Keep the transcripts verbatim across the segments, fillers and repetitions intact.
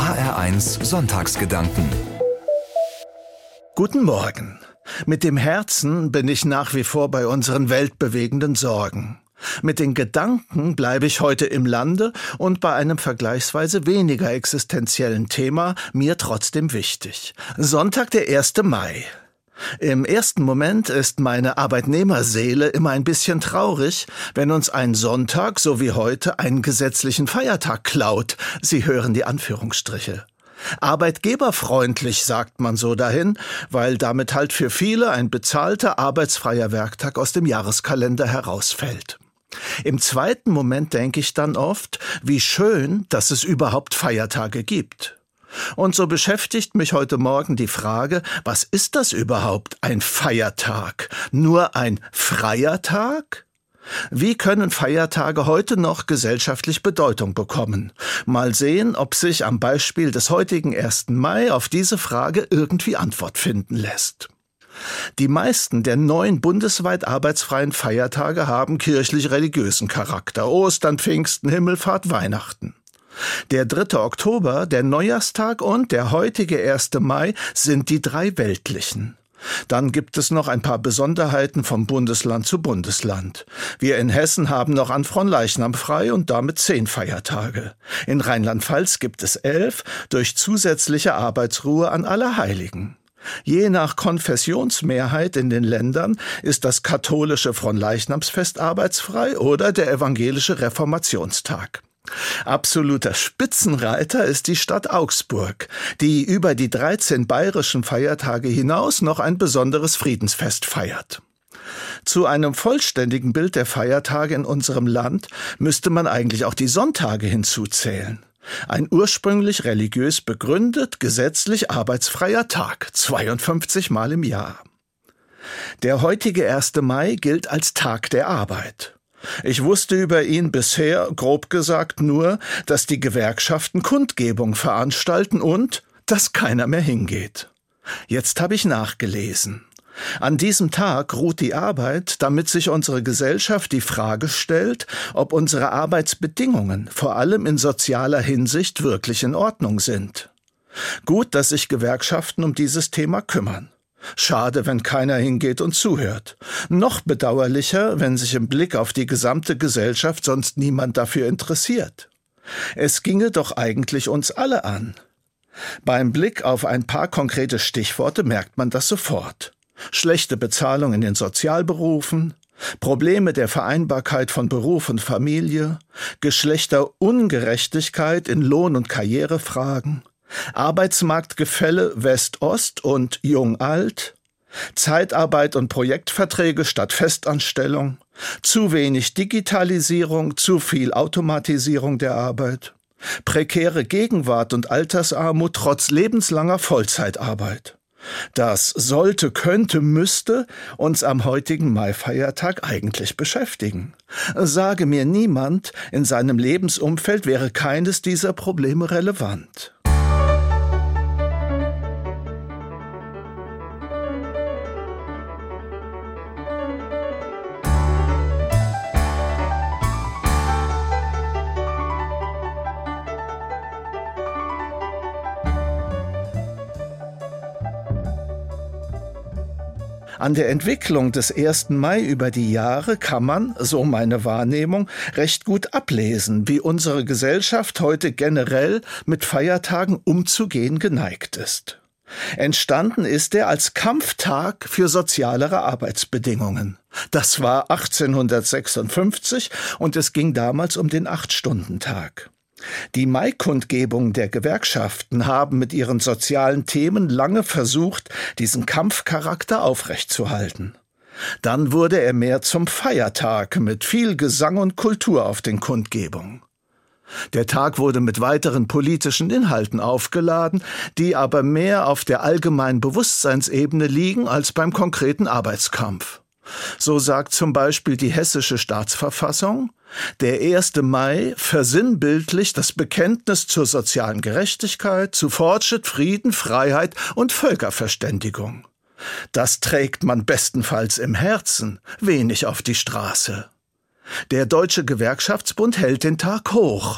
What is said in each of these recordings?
H R eins Sonntagsgedanken. Guten Morgen. Mit dem Herzen bin ich nach wie vor bei unseren weltbewegenden Sorgen. Mit den Gedanken bleibe ich heute im Lande und bei einem vergleichsweise weniger existenziellen Thema, mir trotzdem wichtig. Sonntag, der erste Mai. Im ersten Moment ist meine Arbeitnehmerseele immer ein bisschen traurig, wenn uns ein Sonntag, so wie heute, einen gesetzlichen Feiertag klaut. Sie hören die Anführungsstriche. Arbeitgeberfreundlich sagt man so dahin, weil damit halt für viele ein bezahlter, arbeitsfreier Werktag aus dem Jahreskalender herausfällt. Im zweiten Moment denke ich dann oft, wie schön, dass es überhaupt Feiertage gibt. Und so beschäftigt mich heute Morgen die Frage, was ist das überhaupt, ein Feiertag? Nur ein freier Tag? Wie können Feiertage heute noch gesellschaftlich Bedeutung bekommen? Mal sehen, ob sich am Beispiel des heutigen ersten Mai auf diese Frage irgendwie Antwort finden lässt. Die meisten der neun bundesweit arbeitsfreien Feiertage haben kirchlich-religiösen Charakter. Ostern, Pfingsten, Himmelfahrt, Weihnachten. Der dritte Oktober, der Neujahrstag und der heutige erste Mai sind die drei weltlichen. Dann gibt es noch ein paar Besonderheiten vom Bundesland zu Bundesland. Wir in Hessen haben noch an Fronleichnam frei und damit zehn Feiertage. In Rheinland-Pfalz gibt es elf durch zusätzliche Arbeitsruhe an Allerheiligen. Je nach Konfessionsmehrheit in den Ländern ist das katholische Fronleichnamsfest arbeitsfrei oder der evangelische Reformationstag. Absoluter Spitzenreiter ist die Stadt Augsburg, die über die dreizehn bayerischen Feiertage hinaus noch ein besonderes Friedensfest feiert. Zu einem vollständigen Bild der Feiertage in unserem Land müsste man eigentlich auch die Sonntage hinzuzählen. Ein ursprünglich religiös begründet, gesetzlich arbeitsfreier Tag, zweiundfünfzig Mal im Jahr. Der heutige erste Mai gilt als Tag der Arbeit. Ich wusste über ihn bisher, grob gesagt, nur, dass die Gewerkschaften Kundgebung veranstalten und dass keiner mehr hingeht. Jetzt habe ich nachgelesen. An diesem Tag ruht die Arbeit, damit sich unsere Gesellschaft die Frage stellt, ob unsere Arbeitsbedingungen, vor allem in sozialer Hinsicht, wirklich in Ordnung sind. Gut, dass sich Gewerkschaften um dieses Thema kümmern. Schade, wenn keiner hingeht und zuhört. Noch bedauerlicher, wenn sich im Blick auf die gesamte Gesellschaft sonst niemand dafür interessiert. Es ginge doch eigentlich uns alle an. Beim Blick auf ein paar konkrete Stichworte merkt man das sofort. Schlechte Bezahlung in den Sozialberufen, Probleme der Vereinbarkeit von Beruf und Familie, Geschlechterungerechtigkeit in Lohn- und Karrierefragen, Arbeitsmarktgefälle West-Ost und Jung-Alt, Zeitarbeit und Projektverträge statt Festanstellung, zu wenig Digitalisierung, zu viel Automatisierung der Arbeit, prekäre Gegenwart und Altersarmut trotz lebenslanger Vollzeitarbeit. Das sollte, könnte, müsste uns am heutigen Maifeiertag eigentlich beschäftigen. Sage mir niemand, in seinem Lebensumfeld wäre keines dieser Probleme relevant. An der Entwicklung des ersten Mai über die Jahre kann man, so meine Wahrnehmung, recht gut ablesen, wie unsere Gesellschaft heute generell mit Feiertagen umzugehen geneigt ist. Entstanden ist er als Kampftag für sozialere Arbeitsbedingungen. Das war achtzehnhundertsechsundfünfzig und es ging damals um den Acht-Stunden-Tag. Die Maikundgebungen der Gewerkschaften haben mit ihren sozialen Themen lange versucht, diesen Kampfcharakter aufrechtzuerhalten. Dann wurde er mehr zum Feiertag mit viel Gesang und Kultur auf den Kundgebungen. Der Tag wurde mit weiteren politischen Inhalten aufgeladen, die aber mehr auf der allgemeinen Bewusstseinsebene liegen als beim konkreten Arbeitskampf. So sagt zum Beispiel die Hessische Staatsverfassung, der erste Mai versinnbildlicht das Bekenntnis zur sozialen Gerechtigkeit, zu Fortschritt, Frieden, Freiheit und Völkerverständigung. Das trägt man bestenfalls im Herzen, wenig auf die Straße. Der Deutsche Gewerkschaftsbund hält den Tag hoch.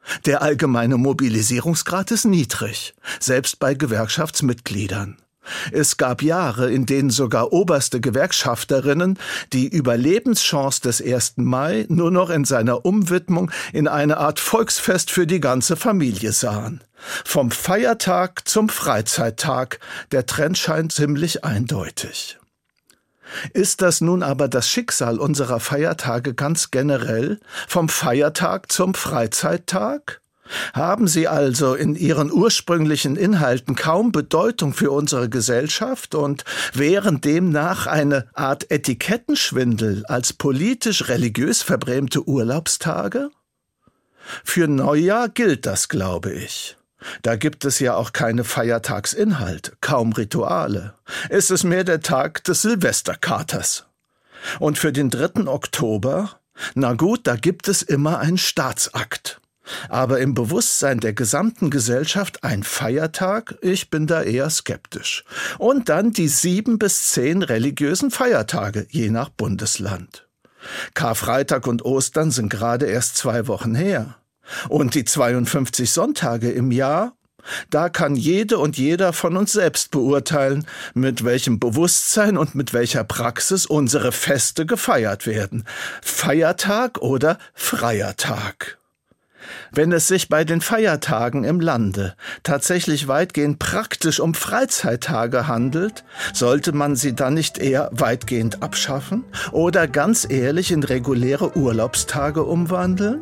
Der allgemeine Mobilisierungsgrad ist niedrig, selbst bei Gewerkschaftsmitgliedern. Es gab Jahre, in denen sogar oberste Gewerkschafterinnen die Überlebenschance des ersten Mai nur noch in seiner Umwidmung in eine Art Volksfest für die ganze Familie sahen. Vom Feiertag zum Freizeittag, der Trend scheint ziemlich eindeutig. Ist das nun aber das Schicksal unserer Feiertage ganz generell, vom Feiertag zum Freizeittag? Haben sie also in ihren ursprünglichen Inhalten kaum Bedeutung für unsere Gesellschaft und wären demnach eine Art Etikettenschwindel als politisch-religiös verbrämte Urlaubstage? Für Neujahr gilt das, glaube ich. Da gibt es ja auch keine Feiertagsinhalte, kaum Rituale. Es ist mehr der Tag des Silvesterkaters. Und für den dritten Oktober? Na gut, da gibt es immer einen Staatsakt. Aber im Bewusstsein der gesamten Gesellschaft ein Feiertag? Ich bin da eher skeptisch. Und dann die sieben bis zehn religiösen Feiertage, je nach Bundesland. Karfreitag und Ostern sind gerade erst zwei Wochen her. Und die zweiundfünfzig Sonntage im Jahr? Da kann jede und jeder von uns selbst beurteilen, mit welchem Bewusstsein und mit welcher Praxis unsere Feste gefeiert werden. Feiertag oder freier Tag? Wenn es sich bei den Feiertagen im Lande tatsächlich weitgehend praktisch um Freizeittage handelt, sollte man sie dann nicht eher weitgehend abschaffen oder ganz ehrlich in reguläre Urlaubstage umwandeln?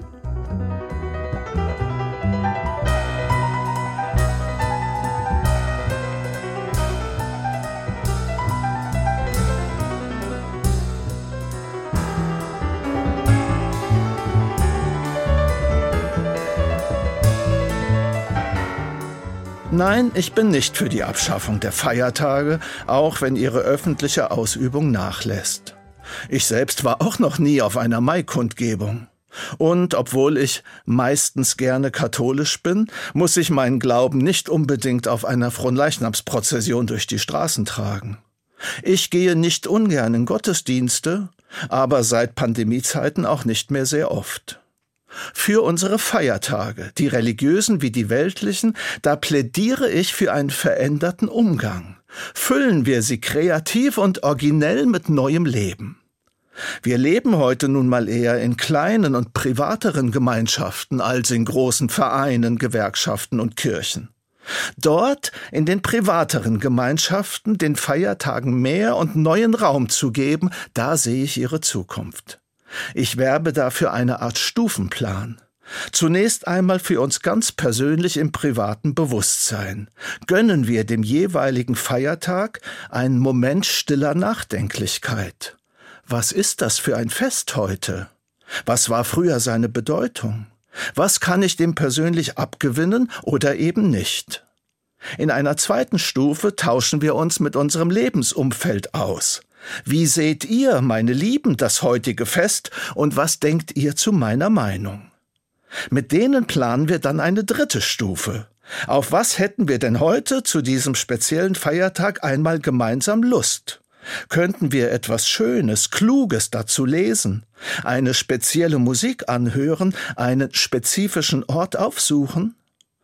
Nein, ich bin nicht für die Abschaffung der Feiertage, auch wenn ihre öffentliche Ausübung nachlässt. Ich selbst war auch noch nie auf einer Maikundgebung. Und obwohl ich meistens gerne katholisch bin, muss ich meinen Glauben nicht unbedingt auf einer Fronleichnamsprozession durch die Straßen tragen. Ich gehe nicht ungern in Gottesdienste, aber seit Pandemiezeiten auch nicht mehr sehr oft. Für unsere Feiertage, die religiösen wie die weltlichen, da plädiere ich für einen veränderten Umgang. Füllen wir sie kreativ und originell mit neuem Leben. Wir leben heute nun mal eher in kleinen und privateren Gemeinschaften als in großen Vereinen, Gewerkschaften und Kirchen. Dort, in den privateren Gemeinschaften, den Feiertagen mehr und neuen Raum zu geben, da sehe ich ihre Zukunft. Ich werbe dafür eine Art Stufenplan. Zunächst einmal für uns ganz persönlich im privaten Bewusstsein. Gönnen wir dem jeweiligen Feiertag einen Moment stiller Nachdenklichkeit. Was ist das für ein Fest heute? Was war früher seine Bedeutung? Was kann ich dem persönlich abgewinnen oder eben nicht? In einer zweiten Stufe tauschen wir uns mit unserem Lebensumfeld aus. Wie seht ihr, meine Lieben, das heutige Fest und was denkt ihr zu meiner Meinung? Mit denen planen wir dann eine dritte Stufe. Auf was hätten wir denn heute zu diesem speziellen Feiertag einmal gemeinsam Lust? Könnten wir etwas Schönes, Kluges dazu lesen, eine spezielle Musik anhören, einen spezifischen Ort aufsuchen?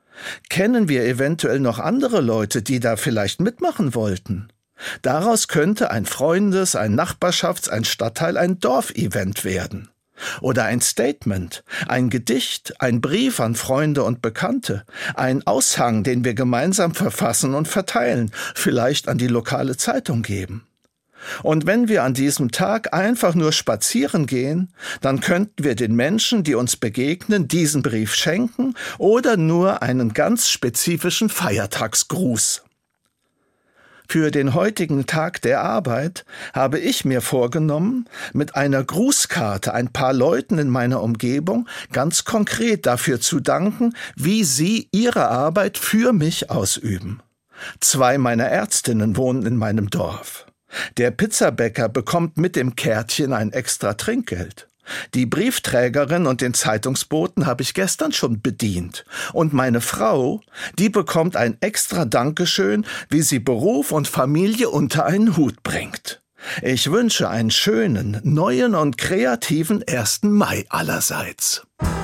Kennen wir eventuell noch andere Leute, die da vielleicht mitmachen wollten? Daraus könnte ein Freundes-, ein Nachbarschafts-, ein Stadtteil-, ein Dorfevent werden. Oder ein Statement, ein Gedicht, ein Brief an Freunde und Bekannte, ein Aushang, den wir gemeinsam verfassen und verteilen, vielleicht an die lokale Zeitung geben. Und wenn wir an diesem Tag einfach nur spazieren gehen, dann könnten wir den Menschen, die uns begegnen, diesen Brief schenken oder nur einen ganz spezifischen Feiertagsgruß. Für den heutigen Tag der Arbeit habe ich mir vorgenommen, mit einer Grußkarte ein paar Leuten in meiner Umgebung ganz konkret dafür zu danken, wie sie ihre Arbeit für mich ausüben. Zwei meiner Ärztinnen wohnen in meinem Dorf. Der Pizzabäcker bekommt mit dem Kärtchen ein extra Trinkgeld. Die Briefträgerin und den Zeitungsboten habe ich gestern schon bedient. Und meine Frau, die bekommt ein extra Dankeschön, wie sie Beruf und Familie unter einen Hut bringt. Ich wünsche einen schönen, neuen und kreativen ersten Mai allerseits.